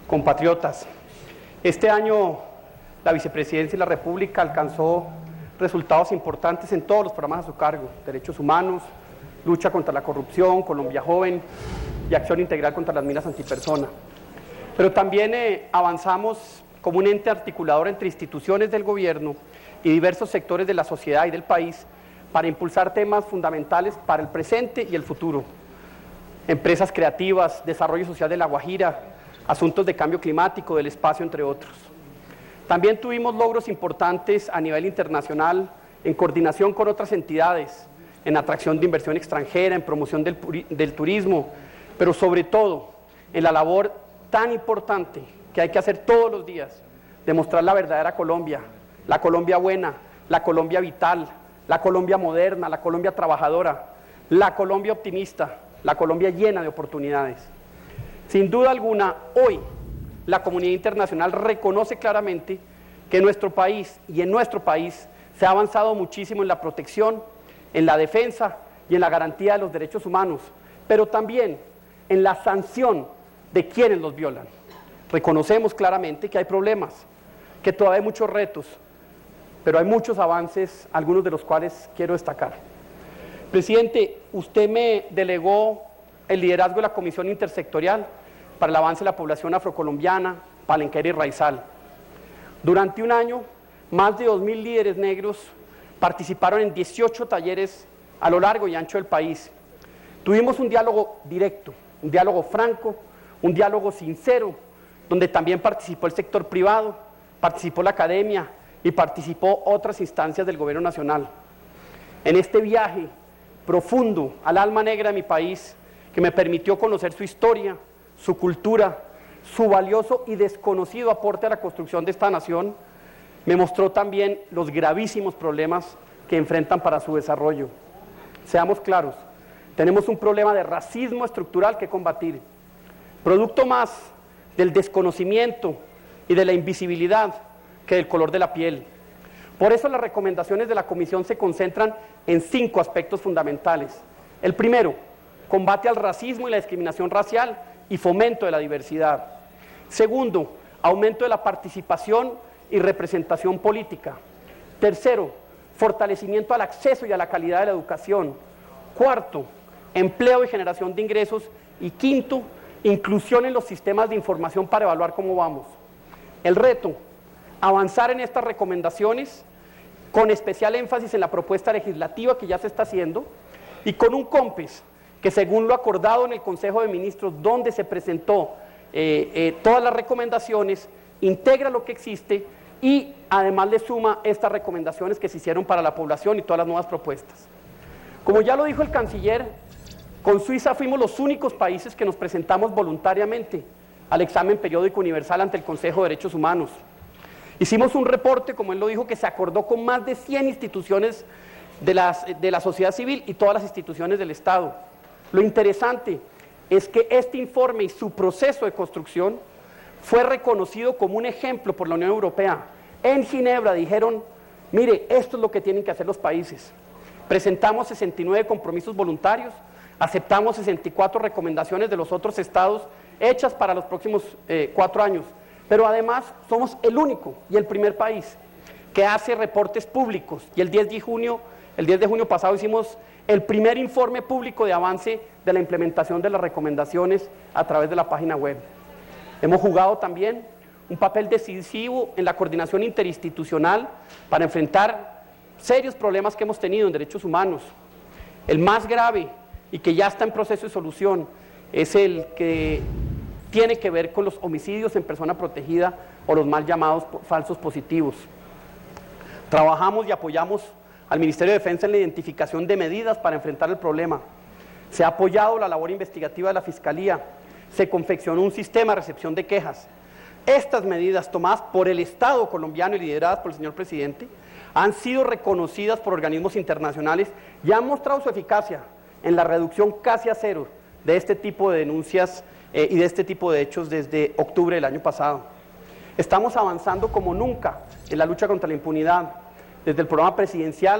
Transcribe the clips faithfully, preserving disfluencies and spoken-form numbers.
compatriotas. Este año la Vicepresidencia de la República alcanzó resultados importantes en todos los programas a su cargo: derechos humanos, lucha contra la corrupción, Colombia Joven y acción integral contra las minas antipersona. Pero también eh, avanzamos como un ente articulador entre instituciones del gobierno y diversos sectores de la sociedad y del país para impulsar temas fundamentales para el presente y el futuro: empresas creativas, desarrollo social de La Guajira, asuntos de cambio climático, del espacio, entre otros. También tuvimos logros importantes a nivel internacional en coordinación con otras entidades, en atracción de inversión extranjera, en promoción del, del turismo, pero sobre todo en la labor tan importante que hay que hacer todos los días, demostrar la verdadera Colombia, la Colombia buena, la Colombia vital, la Colombia moderna, la Colombia trabajadora, la Colombia optimista, la Colombia llena de oportunidades. Sin duda alguna, hoy la comunidad internacional reconoce claramente que en nuestro país y en nuestro país se ha avanzado muchísimo en la protección, en la defensa y en la garantía de los derechos humanos, pero también en la sanción de quienes los violan. Reconocemos claramente que hay problemas, que todavía hay muchos retos, pero hay muchos avances, algunos de los cuales quiero destacar. Presidente, usted me delegó el liderazgo de la Comisión Intersectorial para el avance de la población afrocolombiana, palenquera y raizal. Durante un año, más de dos mil líderes negros participaron en dieciocho talleres a lo largo y ancho del país. Tuvimos un diálogo directo, un diálogo franco, un diálogo sincero, donde también participó el sector privado, participó la academia y participó otras instancias del gobierno nacional. En este viaje profundo al alma negra de mi país, que me permitió conocer su historia, su cultura, su valioso y desconocido aporte a la construcción de esta nación, me mostró también los gravísimos problemas que enfrentan para su desarrollo. Seamos claros, tenemos un problema de racismo estructural que combatir, producto más del desconocimiento y de la invisibilidad que del color de la piel. Por eso las recomendaciones de la Comisión se concentran en cinco aspectos fundamentales. El primero, combate al racismo y la discriminación racial y fomento de la diversidad. Segundo, aumento de la participación y representación política. Tercero, fortalecimiento al acceso y a la calidad de la educación. Cuarto, empleo y generación de ingresos. Y quinto, inclusión en los sistemas de información para evaluar cómo vamos. El reto, avanzar en estas recomendaciones con especial énfasis en la propuesta legislativa que ya se está haciendo y con un COMPES que, según lo acordado en el Consejo de Ministros, donde se presentó eh, eh, todas las recomendaciones, integra lo que existe y además le suma estas recomendaciones que se hicieron para la población y todas las nuevas propuestas. Como ya lo dijo el canciller, con Suiza fuimos los únicos países que nos presentamos voluntariamente al examen periódico universal ante el Consejo de Derechos Humanos. Hicimos un reporte, como él lo dijo, que se acordó con más de cien instituciones de, las, de la sociedad civil y todas las instituciones del Estado. Lo interesante es que este informe y su proceso de construcción fue reconocido como un ejemplo por la Unión Europea. En Ginebra dijeron, mire, esto es lo que tienen que hacer los países. Presentamos sesenta y nueve compromisos voluntarios, aceptamos sesenta y cuatro recomendaciones de los otros estados hechas para los próximos eh, cuatro años, pero además somos el único y el primer país que hace reportes públicos, y el diez de junio, el diez de junio pasado hicimos el primer informe público de avance de la implementación de las recomendaciones a través de la página web. Hemos jugado también un papel decisivo en la coordinación interinstitucional para enfrentar serios problemas que hemos tenido en derechos humanos. El más grave y que ya está en proceso de solución es el que tiene que ver con los homicidios en persona protegida o los mal llamados falsos positivos. Trabajamos y apoyamos al Ministerio de Defensa en la identificación de medidas para enfrentar el problema. Se ha apoyado la labor investigativa de la Fiscalía, se confeccionó un sistema de recepción de quejas. Estas medidas tomadas por el Estado colombiano y lideradas por el señor presidente han sido reconocidas por organismos internacionales y han mostrado su eficacia en la reducción casi a cero de este tipo de denuncias eh, y de este tipo de hechos desde octubre del año pasado. Estamos avanzando como nunca en la lucha contra la impunidad. Desde el programa presidencial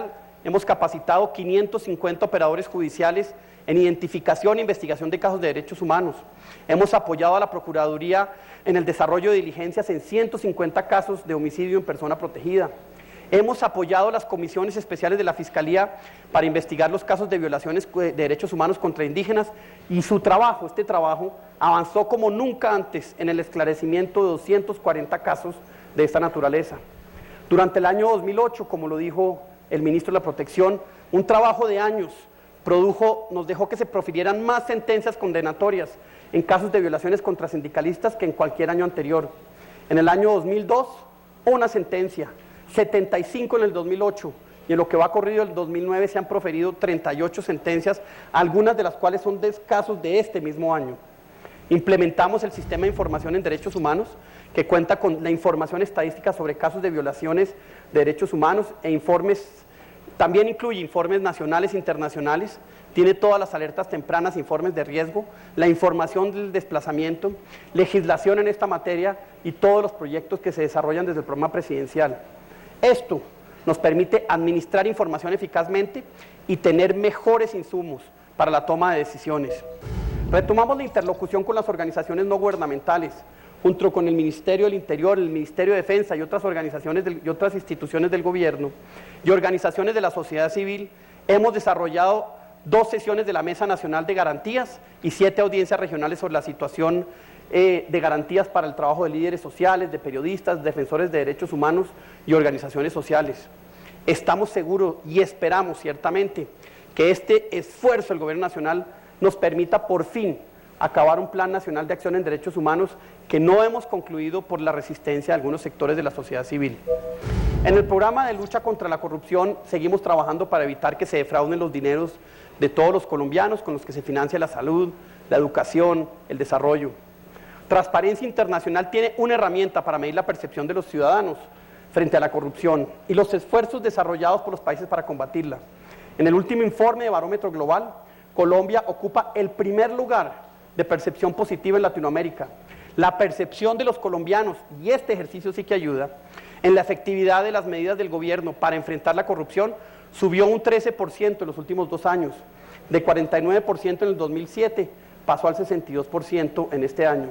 hemos capacitado quinientos cincuenta operadores judiciales en identificación e investigación de casos de derechos humanos. Hemos apoyado a la Procuraduría en el desarrollo de diligencias en ciento cincuenta casos de homicidio en persona protegida. Hemos apoyado las comisiones especiales de la Fiscalía para investigar los casos de violaciones de derechos humanos contra indígenas, y su trabajo, este trabajo, avanzó como nunca antes en el esclarecimiento de doscientos cuarenta casos de esta naturaleza. Durante el año dos mil ocho, como lo dijo el ministro de la Protección, un trabajo de años produjo, nos dejó que se profirieran más sentencias condenatorias en casos de violaciones contra sindicalistas que en cualquier año anterior. En el año dos mil dos, una sentencia, setenta y cinco en el dos mil ocho, y en lo que va corrido el dos mil nueve se han proferido treinta y ocho sentencias, algunas de las cuales son de casos de este mismo año. Implementamos el Sistema de Información en Derechos Humanos, que cuenta con la información estadística sobre casos de violaciones de derechos humanos e informes, también incluye informes nacionales e internacionales, tiene todas las alertas tempranas, informes de riesgo, la información del desplazamiento, legislación en esta materia y todos los proyectos que se desarrollan desde el programa presidencial. Esto nos permite administrar información eficazmente y tener mejores insumos para la toma de decisiones. Retomamos la interlocución con las organizaciones no gubernamentales, junto con el Ministerio del Interior, el Ministerio de Defensa y otras organizaciones del, y otras instituciones del gobierno y organizaciones de la sociedad civil. Hemos desarrollado dos sesiones de la Mesa Nacional de Garantías y siete audiencias regionales sobre la situación eh, de garantías para el trabajo de líderes sociales, de periodistas, defensores de derechos humanos y organizaciones sociales. Estamos seguros y esperamos ciertamente que este esfuerzo del Gobierno Nacional nos permita por fin acabar un Plan Nacional de Acción en Derechos Humanos que no hemos concluido por la resistencia de algunos sectores de la sociedad civil. En el programa de lucha contra la corrupción seguimos trabajando para evitar que se defrauden los dineros de todos los colombianos con los que se financia la salud, la educación, el desarrollo. Transparencia Internacional tiene una herramienta para medir la percepción de los ciudadanos frente a la corrupción y los esfuerzos desarrollados por los países para combatirla. En el último informe de Barómetro Global, Colombia ocupa el primer lugar de percepción positiva en Latinoamérica. La percepción de los colombianos, y este ejercicio sí que ayuda, en la efectividad de las medidas del gobierno para enfrentar la corrupción, subió un trece por ciento en los últimos dos años, de cuarenta y nueve por ciento en el dos mil siete, pasó al sesenta y dos por ciento en este año.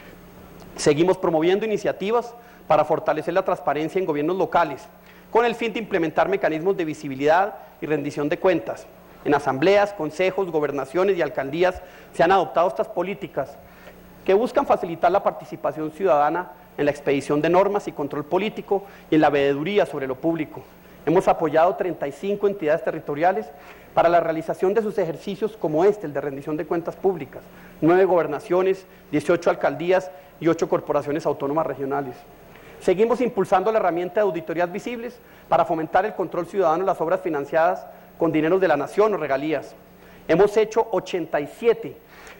Seguimos promoviendo iniciativas para fortalecer la transparencia en gobiernos locales, con el fin de implementar mecanismos de visibilidad y rendición de cuentas. En asambleas, consejos, gobernaciones y alcaldías se han adoptado estas políticas que buscan facilitar la participación ciudadana en la expedición de normas y control político y en la veeduría sobre lo público. Hemos apoyado treinta y cinco entidades territoriales para la realización de sus ejercicios como este, el de rendición de cuentas públicas, nueve gobernaciones, dieciocho alcaldías y ocho corporaciones autónomas regionales. Seguimos impulsando la herramienta de auditorías visibles para fomentar el control ciudadano en las obras financiadas con dineros de la nación o regalías. Hemos hecho ochenta y siete,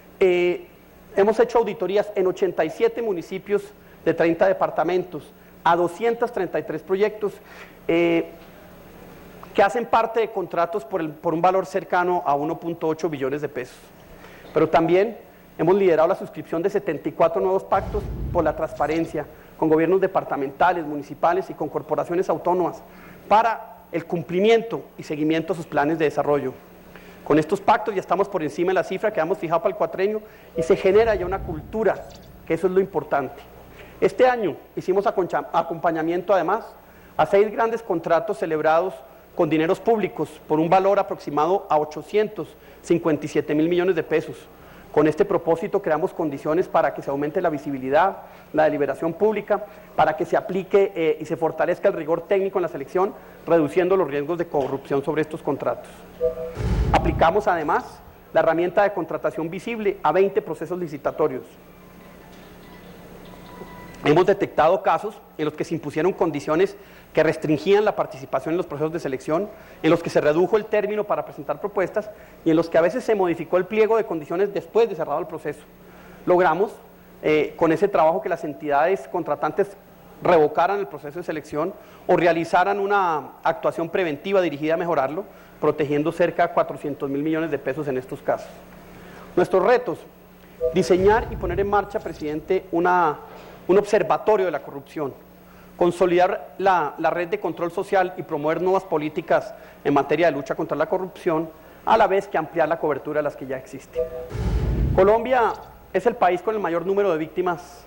eh, hemos hecho auditorías en ochenta y siete municipios de treinta departamentos, a doscientos treinta y tres proyectos eh, que hacen parte de contratos por, el, por un valor cercano a uno punto ocho billones de pesos. Pero también hemos liderado la suscripción de setenta y cuatro nuevos pactos por la transparencia con gobiernos departamentales, municipales y con corporaciones autónomas para el cumplimiento y seguimiento a sus planes de desarrollo. Con estos pactos ya estamos por encima de la cifra que hemos fijado para el cuatrenio y se genera ya una cultura, que eso es lo importante. Este año hicimos acompañamiento además a seis grandes contratos celebrados con dineros públicos por un valor aproximado a ochocientos cincuenta y siete mil millones de pesos. Con este propósito creamos condiciones para que se aumente la visibilidad, la deliberación pública, para que se aplique eh, y se fortalezca el rigor técnico en la selección, reduciendo los riesgos de corrupción sobre estos contratos. Aplicamos además la herramienta de contratación visible a veinte procesos licitatorios. Hemos detectado casos en los que se impusieron condiciones que restringían la participación en los procesos de selección, en los que se redujo el término para presentar propuestas y en los que a veces se modificó el pliego de condiciones después de cerrado el proceso. Logramos eh, con ese trabajo que las entidades contratantes revocaran el proceso de selección o realizaran una actuación preventiva dirigida a mejorarlo, protegiendo cerca de cuatrocientos mil millones de pesos en estos casos. Nuestros retos: diseñar y poner en marcha, presidente, una, un observatorio de la corrupción, consolidar la, la red de control social y promover nuevas políticas en materia de lucha contra la corrupción, a la vez que ampliar la cobertura de las que ya existen. Colombia es el país con el mayor número de víctimas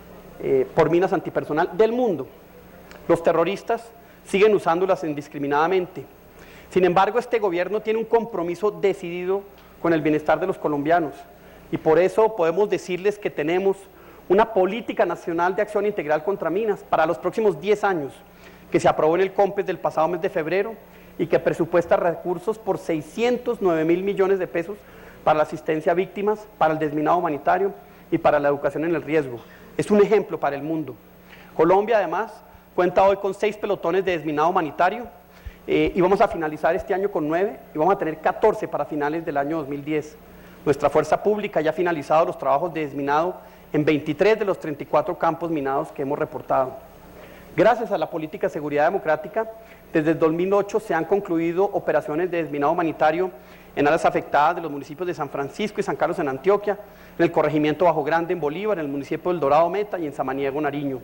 eh, por minas antipersonal del mundo. Los terroristas siguen usándolas indiscriminadamente. Sin embargo, este gobierno tiene un compromiso decidido con el bienestar de los colombianos y por eso podemos decirles que tenemos una política nacional de acción integral contra minas para los próximos diez años, que se aprobó en el COMPES del pasado mes de febrero y que presupuesta recursos por seiscientos nueve mil millones de pesos para la asistencia a víctimas, para el desminado humanitario y para la educación en el riesgo. Es un ejemplo para el mundo. Colombia, además, cuenta hoy con seis pelotones de desminado humanitario eh, y vamos a finalizar este año con nueve y vamos a tener catorce para finales del año dos mil diez. Nuestra fuerza pública ya ha finalizado los trabajos de desminado en veintitrés de los treinta y cuatro campos minados que hemos reportado. Gracias a la política de seguridad democrática, desde el dos mil ocho se han concluido operaciones de desminado humanitario en áreas afectadas de los municipios de San Francisco y San Carlos en Antioquia, en el corregimiento Bajo Grande en Bolívar, en el municipio del Dorado Meta y en Samaniego, Nariño.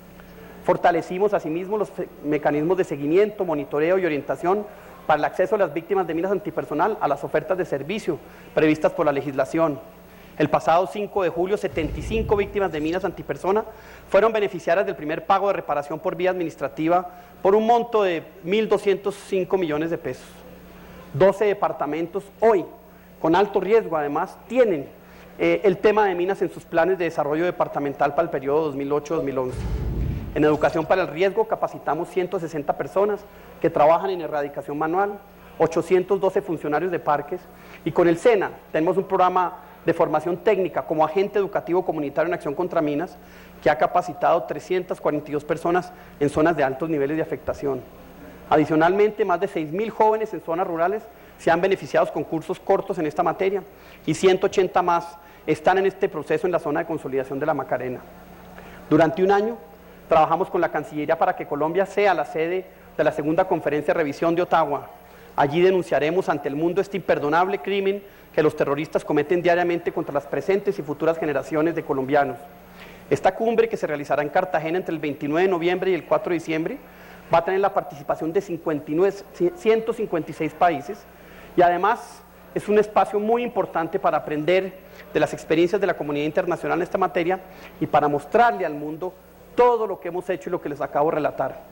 Fortalecimos asimismo los mecanismos de seguimiento, monitoreo y orientación para el acceso de las víctimas de minas antipersonal a las ofertas de servicio previstas por la legislación. El pasado cinco de julio, setenta y cinco víctimas de minas antipersona fueron beneficiarias del primer pago de reparación por vía administrativa por un monto de mil doscientos cinco millones de pesos. doce departamentos hoy, con alto riesgo además, tienen eh, el tema de minas en sus planes de desarrollo departamental para el periodo dos mil ocho a dos mil once. En educación para el riesgo capacitamos ciento sesenta personas que trabajan en erradicación manual, ochocientos doce funcionarios de parques y con el SENA tenemos un programa de formación técnica como agente educativo comunitario en acción contra minas que ha capacitado trescientas cuarenta y dos personas en zonas de altos niveles de afectación. Adicionalmente, más de seis mil jóvenes en zonas rurales se han beneficiado con cursos cortos en esta materia y ciento ochenta más están en este proceso en la zona de consolidación de la Macarena. Durante un año trabajamos con la Cancillería para que Colombia sea la sede de la segunda conferencia de revisión de Ottawa. Allí denunciaremos ante el mundo este imperdonable crimen que los terroristas cometen diariamente contra las presentes y futuras generaciones de colombianos. Esta cumbre, que se realizará en Cartagena entre el veintinueve de noviembre y el cuatro de diciembre, va a tener la participación de ciento cincuenta y seis países y además es un espacio muy importante para aprender de las experiencias de la comunidad internacional en esta materia y para mostrarle al mundo todo lo que hemos hecho y lo que les acabo de relatar.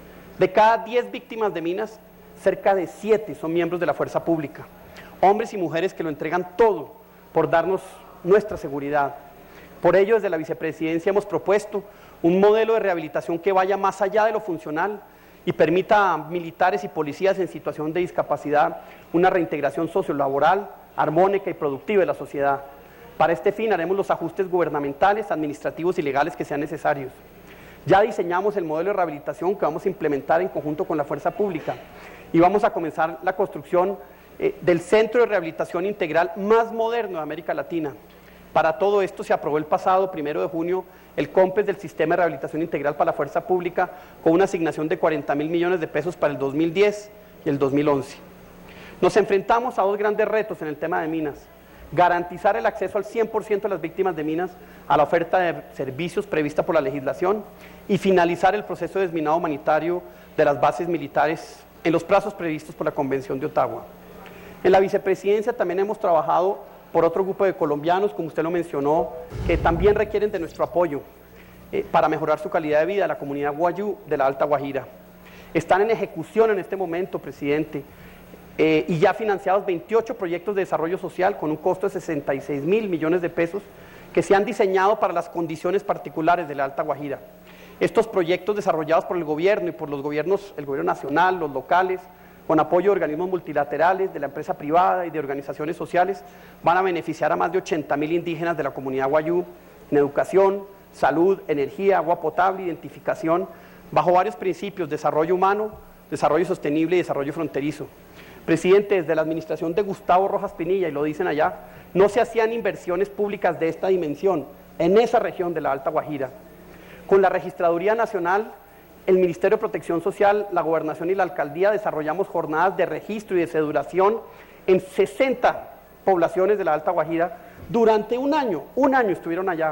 De cada diez víctimas de minas, cerca de siete son miembros de la fuerza pública, hombres y mujeres que lo entregan todo por darnos nuestra seguridad. Por ello, desde la vicepresidencia hemos propuesto un modelo de rehabilitación que vaya más allá de lo funcional y permita a militares y policías en situación de discapacidad una reintegración sociolaboral, armónica y productiva de la sociedad. Para este fin haremos los ajustes gubernamentales, administrativos y legales que sean necesarios. Ya diseñamos el modelo de rehabilitación que vamos a implementar en conjunto con la fuerza pública y vamos a comenzar la construcción eh, del centro de rehabilitación integral más moderno de América Latina. Para todo esto se aprobó el pasado primero de junio el COMPES del Sistema de Rehabilitación Integral para la Fuerza Pública con una asignación de cuarenta mil millones de pesos para el dos mil diez y el dos mil once. Nos enfrentamos a dos grandes retos en el tema de minas: garantizar el acceso al cien por ciento de las víctimas de minas a la oferta de servicios prevista por la legislación y finalizar el proceso de desminado humanitario de las bases militares en los plazos previstos por la Convención de Ottawa. En la vicepresidencia también hemos trabajado por otro grupo de colombianos, como usted lo mencionó, que también requieren de nuestro apoyo eh, para mejorar su calidad de vida, la comunidad guayú de la Alta Guajira. Están en ejecución en este momento, presidente, eh, y ya financiados veintiocho proyectos de desarrollo social con un costo de sesenta y seis mil millones de pesos que se han diseñado para las condiciones particulares de la Alta Guajira. Estos proyectos desarrollados por el gobierno y por los gobiernos, el gobierno nacional, los locales, con apoyo de organismos multilaterales, de la empresa privada y de organizaciones sociales, van a beneficiar a más de ochenta mil indígenas de la comunidad guayú en educación, salud, energía, agua potable, identificación, bajo varios principios: desarrollo humano, desarrollo sostenible y desarrollo fronterizo. Presidente, desde la administración de Gustavo Rojas Pinilla, y lo dicen allá, no se hacían inversiones públicas de esta dimensión en esa región de la Alta Guajira. Con la Registraduría Nacional, el Ministerio de Protección Social, la Gobernación y la Alcaldía desarrollamos jornadas de registro y de cedulación en sesenta poblaciones de la Alta Guajira durante un año, un año estuvieron allá,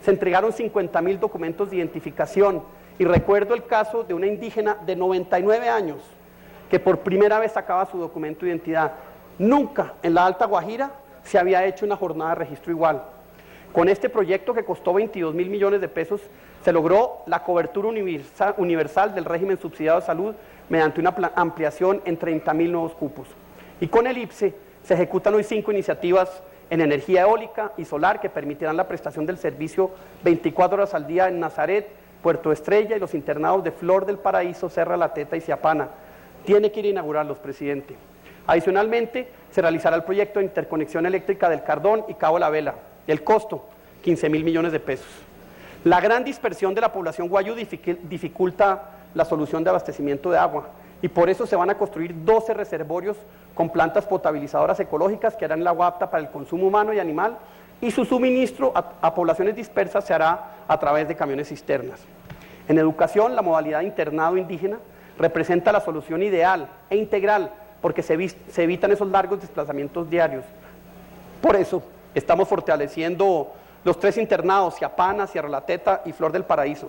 se entregaron cincuenta mil documentos de identificación, y recuerdo el caso de una indígena de noventa y nueve años, que por primera vez sacaba su documento de identidad. Nunca en la Alta Guajira se había hecho una jornada de registro igual. Con este proyecto, que costó veintidós mil millones de pesos, se logró la cobertura universal, universal del régimen subsidiado de salud mediante una ampliación en treinta mil nuevos cupos. Y con el I P S E se ejecutan hoy cinco iniciativas en energía eólica y solar que permitirán la prestación del servicio veinticuatro horas al día en Nazaret, Puerto Estrella y los internados de Flor del Paraíso, Serra La Teta y Ciapana. Tiene que ir a inaugurarlos, presidente. Adicionalmente, se realizará el proyecto de interconexión eléctrica del Cardón y Cabo La Vela. El costo, quince mil millones de pesos. La gran dispersión de la población guayú dificulta la solución de abastecimiento de agua, y por eso se van a construir doce reservorios con plantas potabilizadoras ecológicas que harán el agua apta para el consumo humano y animal, y su suministro a, a poblaciones dispersas se hará a través de camiones cisternas. En educación, la modalidad de internado indígena representa la solución ideal e integral, porque se, se evitan esos largos desplazamientos diarios. Por eso, estamos fortaleciendo los tres internados, Ciapana, Sierra La Teta y Flor del Paraíso.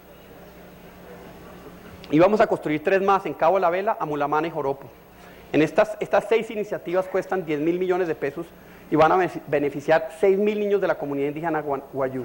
Y vamos a construir tres más en Cabo La Vela, Amulamana y Joropo. En estas, estas seis iniciativas cuestan diez mil millones de pesos y van a beneficiar seis mil niños de la comunidad indígena guayú.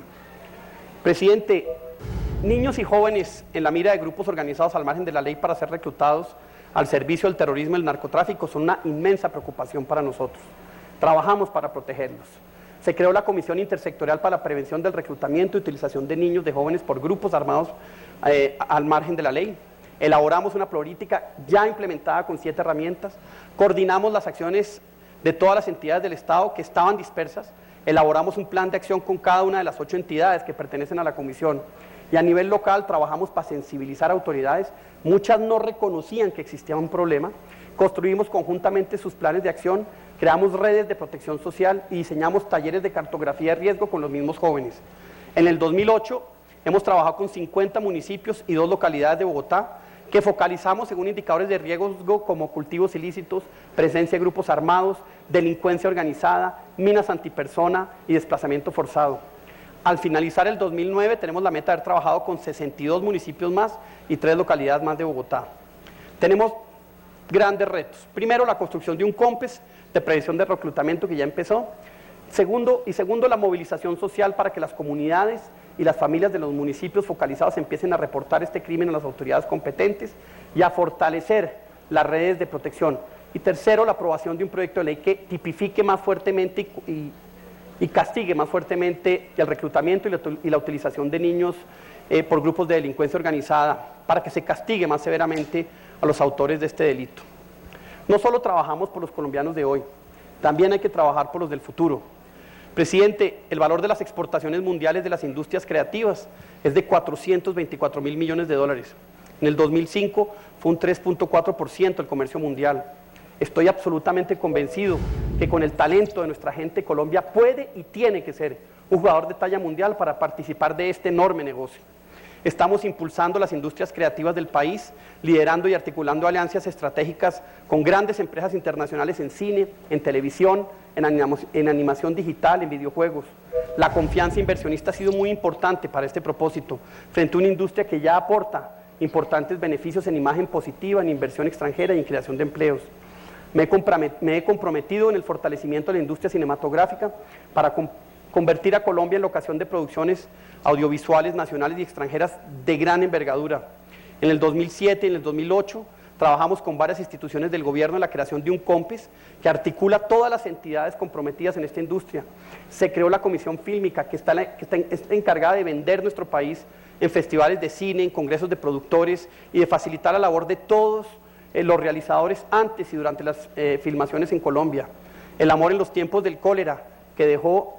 Presidente, niños y jóvenes en la mira de grupos organizados al margen de la ley para ser reclutados al servicio del terrorismo y el narcotráfico son una inmensa preocupación para nosotros. Trabajamos para protegerlos. Se creó la Comisión Intersectorial para la Prevención del Reclutamiento y Utilización de Niños de Jóvenes por grupos armados eh, al margen de la ley. Elaboramos una política ya implementada con siete herramientas, coordinamos las acciones de todas las entidades del Estado que estaban dispersas, elaboramos un plan de acción con cada una de las ocho entidades que pertenecen a la comisión, y a nivel local trabajamos para sensibilizar a autoridades. Muchas no reconocían que existía un problema, construimos conjuntamente sus planes de acción, creamos redes de protección social y diseñamos talleres de cartografía de riesgo con los mismos jóvenes. En el dos mil ocho hemos trabajado con cincuenta municipios y dos localidades de Bogotá, que focalizamos según indicadores de riesgo como cultivos ilícitos, presencia de grupos armados, delincuencia organizada, minas antipersona y desplazamiento forzado. Al finalizar el dos mil nueve tenemos la meta de haber trabajado con sesenta y dos municipios más y tres localidades más de Bogotá. Tenemos grandes retos. Primero, la construcción de un COMPES de prevención de reclutamiento que ya empezó. Segundo, y segundo, la movilización social para que las comunidades y las familias de los municipios focalizados empiecen a reportar este crimen a las autoridades competentes y a fortalecer las redes de protección. Y tercero, la aprobación de un proyecto de ley que tipifique más fuertemente y, y, y castigue más fuertemente el reclutamiento y la, y la utilización de niños eh, por grupos de delincuencia organizada, para que se castigue más severamente a los autores de este delito. No solo trabajamos por los colombianos de hoy, también hay que trabajar por los del futuro. Presidente, el valor de las exportaciones mundiales de las industrias creativas es de cuatrocientos veinticuatro mil millones de dólares. En el dos mil cinco fue un tres punto cuatro por ciento el comercio mundial. Estoy absolutamente convencido que con el talento de nuestra gente, Colombia puede y tiene que ser un jugador de talla mundial para participar de este enorme negocio. Estamos impulsando las industrias creativas del país, liderando y articulando alianzas estratégicas con grandes empresas internacionales en cine, en televisión, en, anima en animación digital, en videojuegos. La confianza inversionista ha sido muy importante para este propósito, frente a una industria que ya aporta importantes beneficios en imagen positiva, en inversión extranjera y en creación de empleos. Me he, me he comprometido en el fortalecimiento de la industria cinematográfica para convertir a Colombia en locación de producciones audiovisuales nacionales y extranjeras de gran envergadura. En el dos mil siete y en el dos mil ocho trabajamos con varias instituciones del gobierno en la creación de un COMPES que articula todas las entidades comprometidas en esta industria. Se creó la Comisión Fílmica, que está, que está, está encargada de vender nuestro país en festivales de cine, en congresos de productores y de facilitar la labor de todos eh, los realizadores antes y durante las eh, filmaciones en Colombia. El amor en los tiempos del cólera, que dejó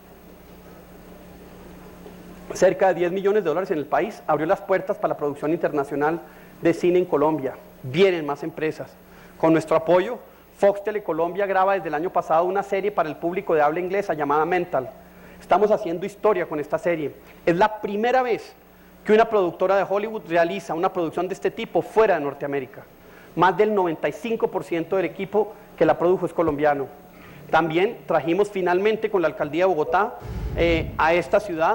cerca de diez millones de dólares en el país, abrió las puertas para la producción internacional de cine en Colombia. Vienen más empresas. Con nuestro apoyo, Fox Telecolombia graba desde el año pasado una serie para el público de habla inglesa llamada Mental. Estamos haciendo historia con esta serie. Es la primera vez que una productora de Hollywood realiza una producción de este tipo fuera de Norteamérica. Más del noventa y cinco por ciento del equipo que la produjo es colombiano. También trajimos finalmente con la Alcaldía de Bogotá eh, a esta ciudad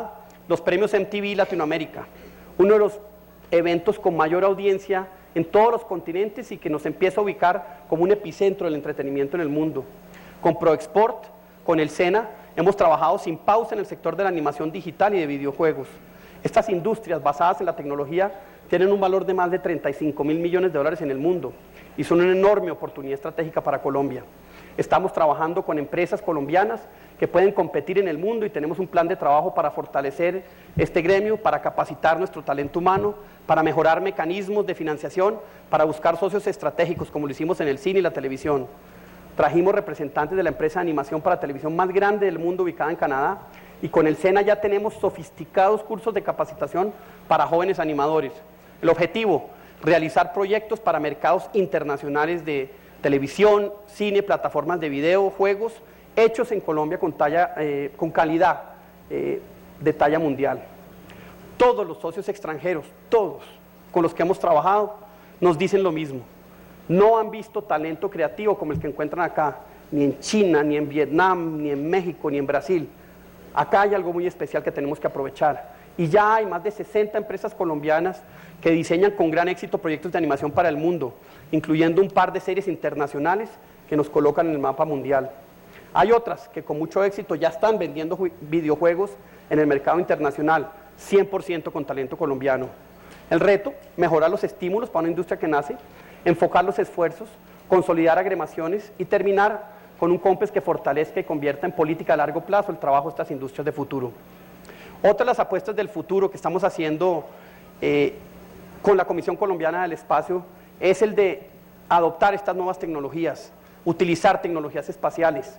los premios M T V Latinoamérica, uno de los eventos con mayor audiencia en todos los continentes y que nos empieza a ubicar como un epicentro del entretenimiento en el mundo. Con ProExport, con el SENA, hemos trabajado sin pausa en el sector de la animación digital y de videojuegos. Estas industrias basadas en la tecnología tienen un valor de más de treinta y cinco mil millones de dólares en el mundo y son una enorme oportunidad estratégica para Colombia. Estamos trabajando con empresas colombianas que pueden competir en el mundo y tenemos un plan de trabajo para fortalecer este gremio, para capacitar nuestro talento humano, para mejorar mecanismos de financiación, para buscar socios estratégicos como lo hicimos en el cine y la televisión. Trajimos representantes de la empresa de animación para televisión más grande del mundo ubicada en Canadá y con el SENA ya tenemos sofisticados cursos de capacitación para jóvenes animadores. El objetivo, realizar proyectos para mercados internacionales de televisión, cine, plataformas de video, juegos, hechos en Colombia con, talla, eh, con calidad eh, de talla mundial. Todos los socios extranjeros, todos con los que hemos trabajado, nos dicen lo mismo. No han visto talento creativo como el que encuentran acá, ni en China, ni en Vietnam, ni en México, ni en Brasil. Acá hay algo muy especial que tenemos que aprovechar. Y ya hay más de sesenta empresas colombianas que diseñan con gran éxito proyectos de animación para el mundo, incluyendo un par de series internacionales que nos colocan en el mapa mundial. Hay otras que con mucho éxito ya están vendiendo videojuegos en el mercado internacional, cien por ciento con talento colombiano. El reto, mejorar los estímulos para una industria que nace, enfocar los esfuerzos, consolidar agremaciones y terminar con un COMPES que fortalezca y convierta en política a largo plazo el trabajo de estas industrias de futuro. Otra de las apuestas del futuro que estamos haciendo eh, con la Comisión Colombiana del Espacio es el de adoptar estas nuevas tecnologías, utilizar tecnologías espaciales.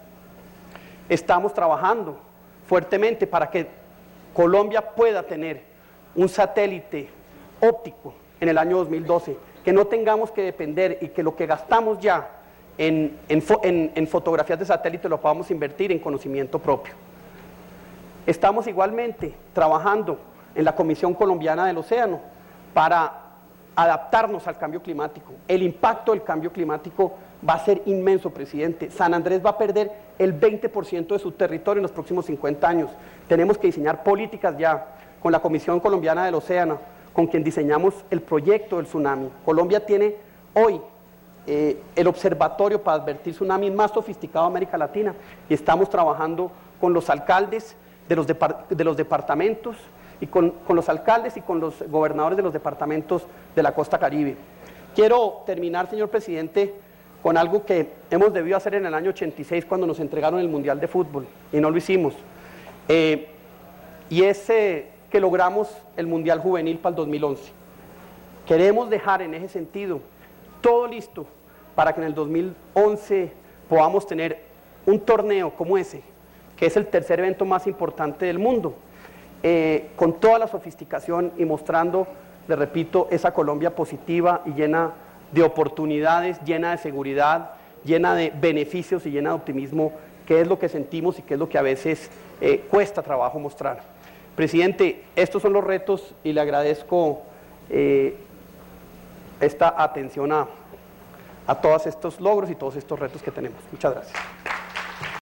Estamos trabajando fuertemente para que Colombia pueda tener un satélite óptico en el año dos mil doce, que no tengamos que depender y que lo que gastamos ya en, en, en, en fotografías de satélite lo podamos invertir en conocimiento propio. Estamos igualmente trabajando en la Comisión Colombiana del Océano para adaptarnos al cambio climático. El impacto del cambio climático va a ser inmenso, presidente. San Andrés va a perder el veinte por ciento de su territorio en los próximos cincuenta años. Tenemos que diseñar políticas ya con la Comisión Colombiana del Océano, con quien diseñamos el proyecto del tsunami. Colombia tiene hoy eh, el observatorio para advertir tsunami más sofisticado de América Latina y estamos trabajando con los alcaldes de los, depart de los departamentos y con, con los alcaldes y con los gobernadores de los departamentos de la costa caribe. Quiero terminar, señor presidente, con algo que hemos debido hacer en el año ochenta y seis cuando nos entregaron el Mundial de Fútbol y no lo hicimos. Eh, y es eh, que logramos el Mundial Juvenil para el dos mil once. Queremos dejar en ese sentido todo listo para que en el dos mil once podamos tener un torneo como ese, que es el tercer evento más importante del mundo, eh, con toda la sofisticación y mostrando, le repito, esa Colombia positiva y llena de oportunidades, llena de seguridad, llena de beneficios y llena de optimismo, que es lo que sentimos y que es lo que a veces eh, cuesta trabajo mostrar. Presidente, estos son los retos y le agradezco eh, esta atención a, a todos estos logros y todos estos retos que tenemos. Muchas gracias.